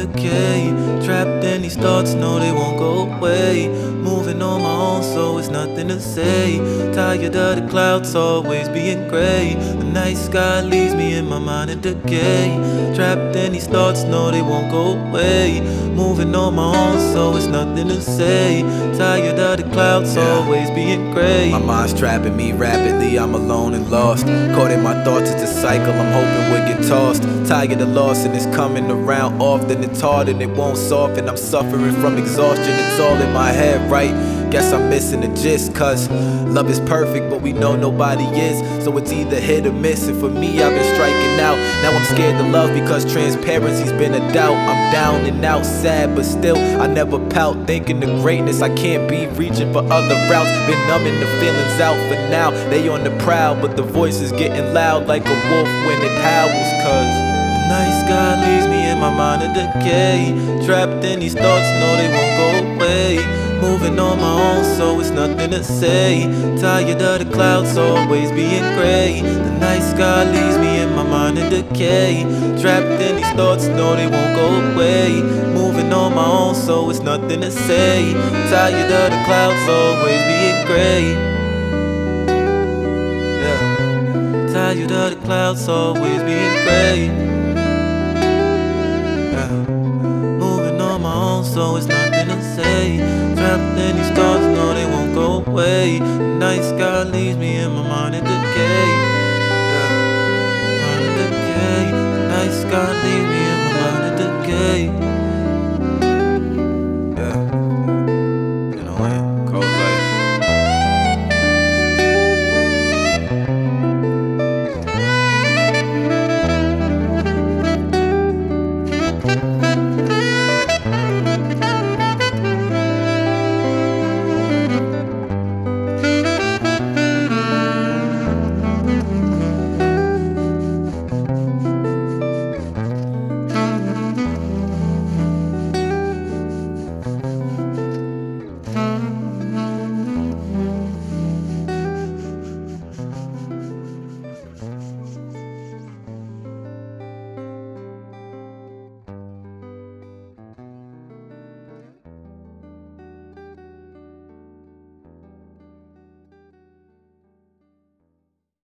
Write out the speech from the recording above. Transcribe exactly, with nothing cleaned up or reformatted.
decay. Trapped in these thoughts, no they won't go away. Moving on my own, so it's nothing to say. Tired of the clouds always being gray. The night sky leaves me in my mind in decay. Trapped in these thoughts, no they won't go away. Moving on my own, so it's nothing to say. Tired of the clouds Yeah. always being gray. My mind's trapping me rapidly, I'm alone and lost. Caught in my thoughts, it's a cycle, I'm hoping we'll get tossed. Tired of loss and it's coming around often. It's hard and it won't soften, I'm suffering from exhaustion. It's all in my head, right? Guess I'm missing the gist, cause love is perfect but we know nobody is. So it's either hit or miss, and for me I've been striking out. Now I'm scared to love because transparency's been a doubt. I'm down and out, sad but still I never pout. Thinking the greatness I can't be, reaching for other routes. Been numbing the feelings out for now. They on the prowl but the voice is getting loud like a wolf when it howls. Cause the night sky leaves me in my mind in decay. Trapped in these thoughts, no they won't go away. Moving on my own, so it's nothing to say. Tired of the clouds always being gray. The night sky leaves me in my mind in decay. Trapped in these thoughts, no they won't go away. Moving on my own, so it's nothing to say. Tired of the clouds always being gray. Yeah. Tired of the clouds always being gray. Yeah. Moving on my own, so it's nothing to say. Trapped in these thoughts, no they won't go away. The night sky leaves me in my mind in decay.